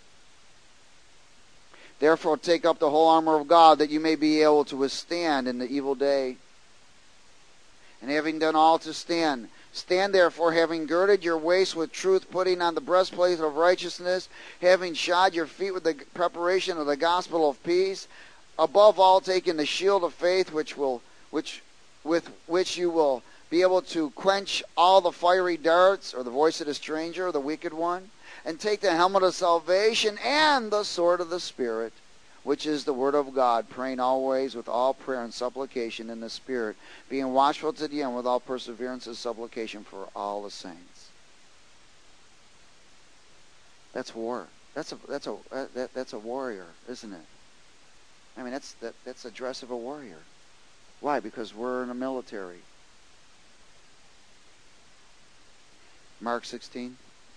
Therefore, take up the whole armor of God, that you may be able to withstand in the evil day. And having done all to stand, stand therefore, having girded your waist with truth, putting on the breastplate of righteousness, having shod your feet with the preparation of the gospel of peace, above all taking the shield of faith, which will, which, with which you will be able to quench all the fiery darts, or the voice of the stranger, or the wicked one. And take the helmet of salvation and the sword of the Spirit, which is the word of God, praying always with all prayer and supplication in the Spirit, being watchful to the end with all perseverance and supplication for all the saints. That's war. That's a that's a that, that's a warrior, isn't it? I mean, that's that that's the dress of a warrior. Why? Because we're in the military. Mark sixteen.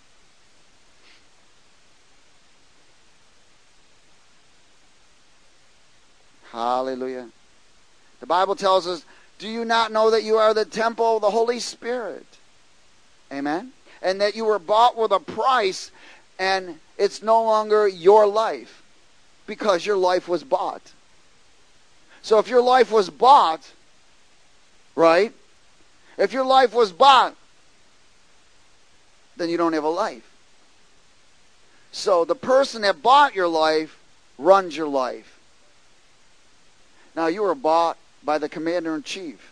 Hallelujah. The Bible tells us, do you not know that you are the temple of the Holy Spirit? Amen? And that you were bought with a price, and it's no longer your life, because your life was bought. So if your life was bought, right? If your life was bought, then you don't have a life. So the person that bought your life runs your life. Now, you were bought by the commander-in-chief.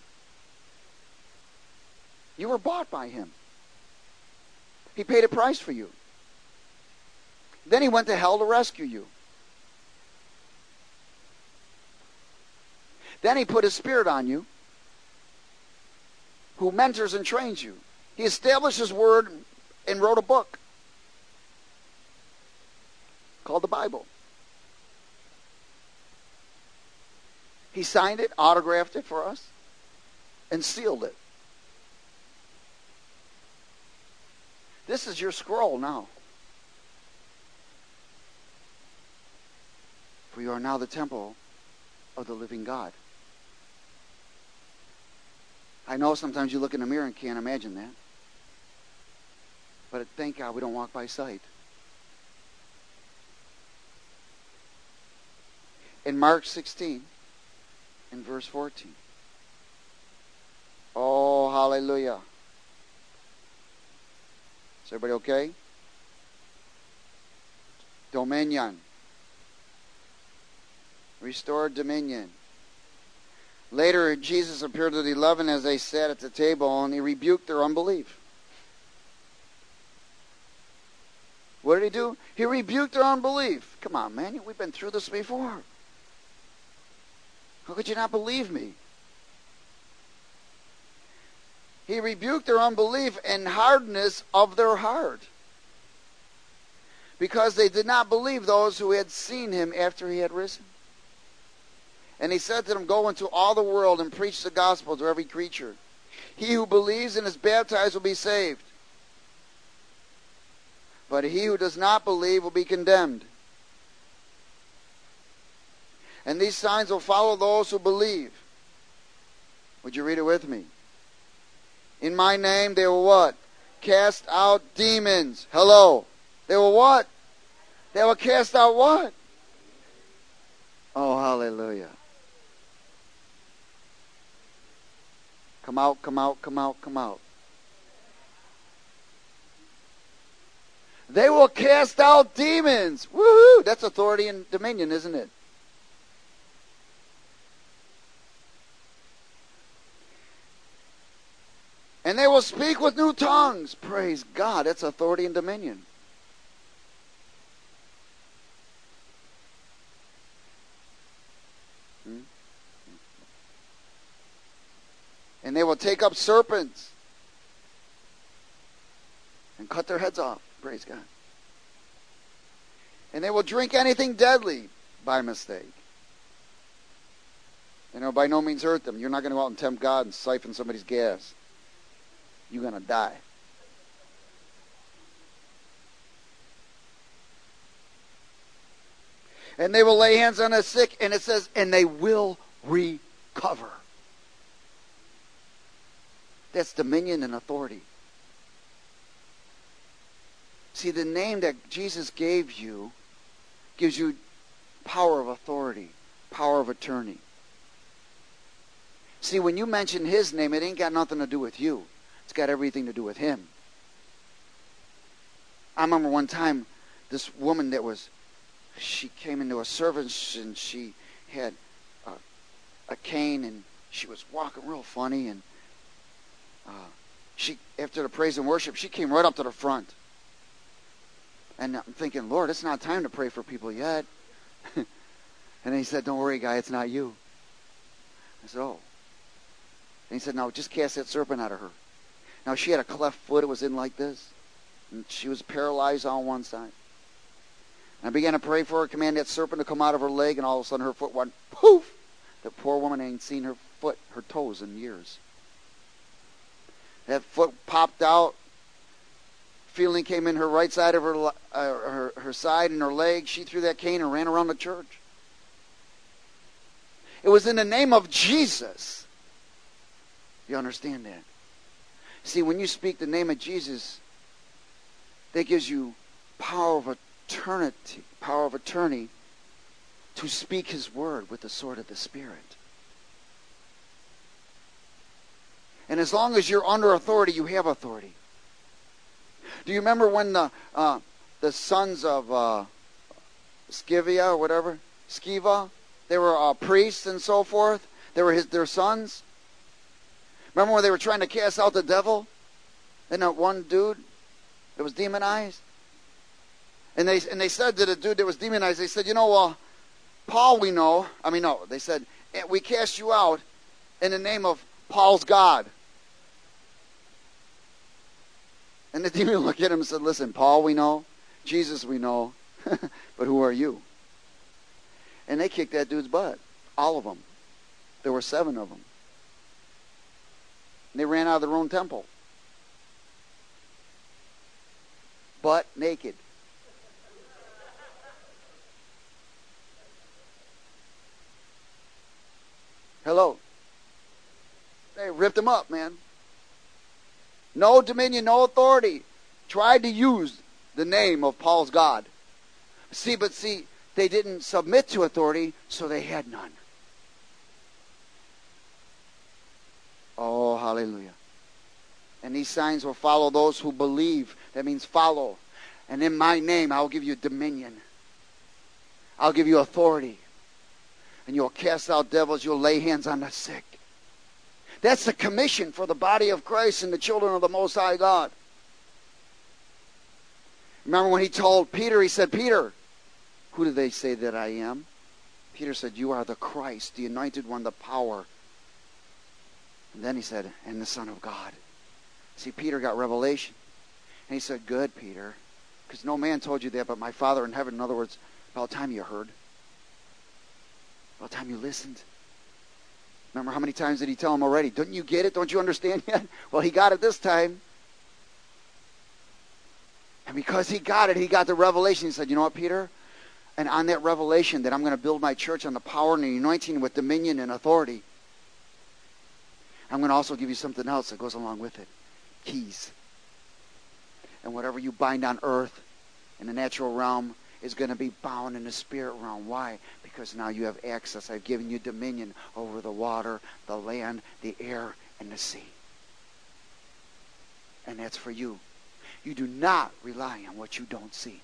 You were bought by him. He paid a price for you. Then he went to hell to rescue you. Then he put his Spirit on you, who mentors and trains you. He established his word and wrote a book called the Bible. He signed it, autographed it for us, and sealed it. This is your scroll now. For you are now the temple of the living God. I know sometimes you look in the mirror and can't imagine that. But thank God we don't walk by sight. In Mark sixteen, in verse fourteen. Oh, hallelujah. Is everybody okay? Dominion. Restored dominion. Later, Jesus appeared to the eleven as they sat at the table, and he rebuked their unbelief. What did he do? He rebuked their unbelief. Come on, man. We've been through this before. How could you not believe me? He rebuked their unbelief and hardness of their heart, because they did not believe those who had seen him after he had risen. And he said to them, go into all the world and preach the gospel to every creature. He who believes and is baptized will be saved, but he who does not believe will be condemned. And these signs will follow those who believe. Would you read it with me? In my name they will what? Cast out demons. Hello. They will what? They will cast out what? Oh, hallelujah. Come out, come out, come out, come out. They will cast out demons. Woohoo! That's authority and dominion, isn't it? And they will speak with new tongues. Praise God. That's authority and dominion. Hmm? And they will take up serpents and cut their heads off. Praise God. And they will drink anything deadly by mistake. You know, by no means hurt them. You're not going to go out and tempt God and siphon somebody's gas. You're going to die. And they will lay hands on the sick, and it says, and they will recover. That's dominion and authority. See, the name that Jesus gave you gives you power of authority, power of attorney. See, when you mention his name, it ain't got nothing to do with you. It's got everything to do with him. I remember one time, this woman that was, she came into a service and she had a, a cane and she was walking real funny, and uh, she, after the praise and worship, she came right up to the front. And I'm thinking, Lord, it's not time to pray for people yet. And then he said, don't worry, guy, it's not you. I said, oh. And he said, no, just cast that serpent out of her. Now, she had a cleft foot. It was in like this. And she was paralyzed on one side. And I began to pray for her, command that serpent to come out of her leg, and all of a sudden her foot went poof. The poor woman ain't seen her foot, her toes in years. That foot popped out. Feeling came in her right side of her, uh, her, her side and her leg. She threw that cane and ran around the church. It was in the name of Jesus. You understand that? See, when you speak the name of Jesus, that gives you power of eternity, power of attorney to speak his word with the sword of the Spirit. And as long as you're under authority, you have authority. Do you remember when the uh, the sons of uh, Sceva or whatever, Sceva, they were uh, priests and so forth? They were his their sons. Remember when they were trying to cast out the devil? And that one dude that was demonized? And they and they said to the dude that was demonized, they said, you know, uh, Paul we know. I mean, no, they said, we cast you out in the name of Paul's God. And the demon looked at him and said, listen, Paul we know, Jesus we know, But who are you? And they kicked that dude's butt. All of them. There were seven of them. And they ran out of their own temple. Butt naked. Hello. They ripped him up, man. No dominion, no authority. Tried to use the name of Paul's God. See, but see, they didn't submit to authority, so they had none. Oh, hallelujah. And these signs will follow those who believe. That means follow. And in my name, I'll give you dominion. I'll give you authority. And you'll cast out devils. You'll lay hands on the sick. That's the commission for the body of Christ and the children of the Most High God. Remember when he told Peter, he said, Peter, who do they say that I am? Peter said, you are the Christ, the anointed one, the power. And then he said, and the Son of God. See, Peter got revelation. And he said, good, Peter, because no man told you that but my Father in heaven. In other words, about time you heard. About time you listened. Remember how many times did he tell him already? Don't you get it? Don't you understand yet? Well, he got it this time. And because he got it, he got the revelation. He said, you know what, Peter? And on that revelation that I'm going to build my church on the power and the anointing with dominion and authority, I'm going to also give you something else that goes along with it. Keys. And whatever you bind on earth in the natural realm is going to be bound in the spirit realm. Why? Because now you have access. I've given you dominion over the water, the land, the air, and the sea. And that's for you. You do not rely on what you don't see.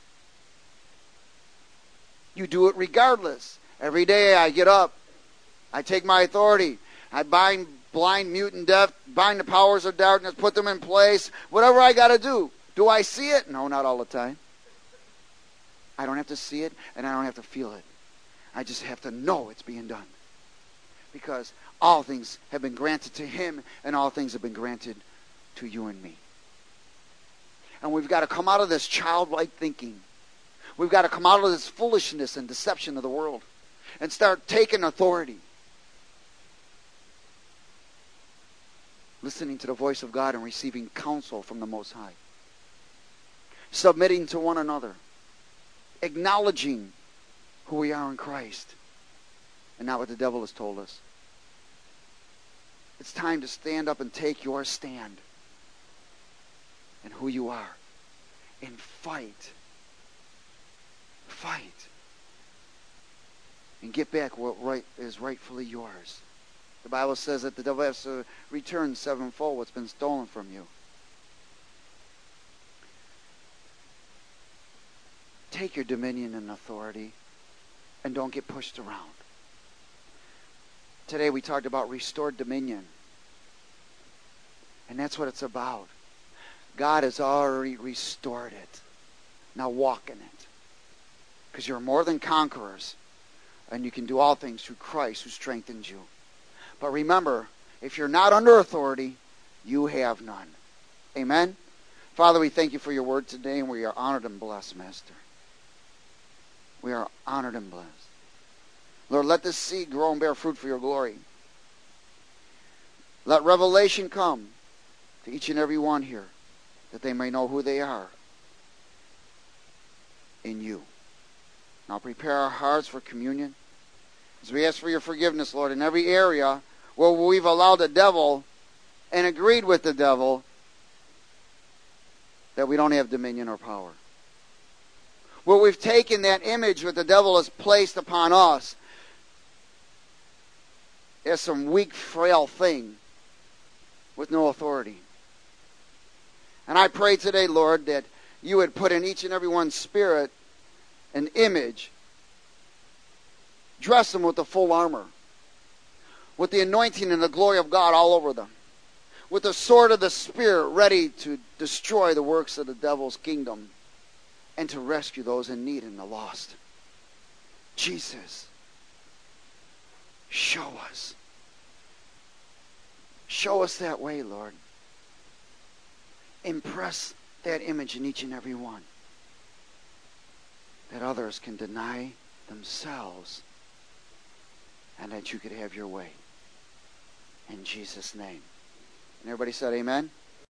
You do it regardless. Every day I get up. I take my authority. I bind blind, mute, and deaf, bind the powers of darkness, put them in place. Whatever I got to do. Do I see it? No, not all the time. I don't have to see it, and I don't have to feel it. I just have to know it's being done. Because all things have been granted to him, and all things have been granted to you and me. And we've got to come out of this childlike thinking. We've got to come out of this foolishness and deception of the world and start taking authority. Listening to the voice of God and receiving counsel from the Most High. Submitting to one another. Acknowledging who we are in Christ and not what the devil has told us. It's time to stand up and take your stand and who you are and fight. Fight. And get back what right is rightfully yours. The Bible says that the devil has to return sevenfold what's been stolen from you. Take your dominion and authority and don't get pushed around. Today we talked about restored dominion. And that's what it's about. God has already restored it. Now walk in it. Because you're more than conquerors. And you can do all things through Christ who strengthens you. But remember, if you're not under authority, you have none. Amen? Father, we thank you for your word today, and we are honored and blessed, Master. We are honored and blessed. Lord, let this seed grow and bear fruit for your glory. Let revelation come to each and every one here, that they may know who they are in you. Now prepare our hearts for communion. As we ask for your forgiveness, Lord, in every area where we've allowed the devil and agreed with the devil that we don't have dominion or power. Where we've taken that image that the devil has placed upon us as some weak, frail thing with no authority. And I pray today, Lord, that you would put in each and every one's spirit an image. Dress them with the full armor. With the anointing and the glory of God all over them. With the sword of the Spirit ready to destroy the works of the devil's kingdom. And to rescue those in need and the lost. Jesus, show us. Show us that way, Lord. Impress that image in each and every one. that others can deny themselves and that you could have your way. In Jesus' name. And everybody said amen?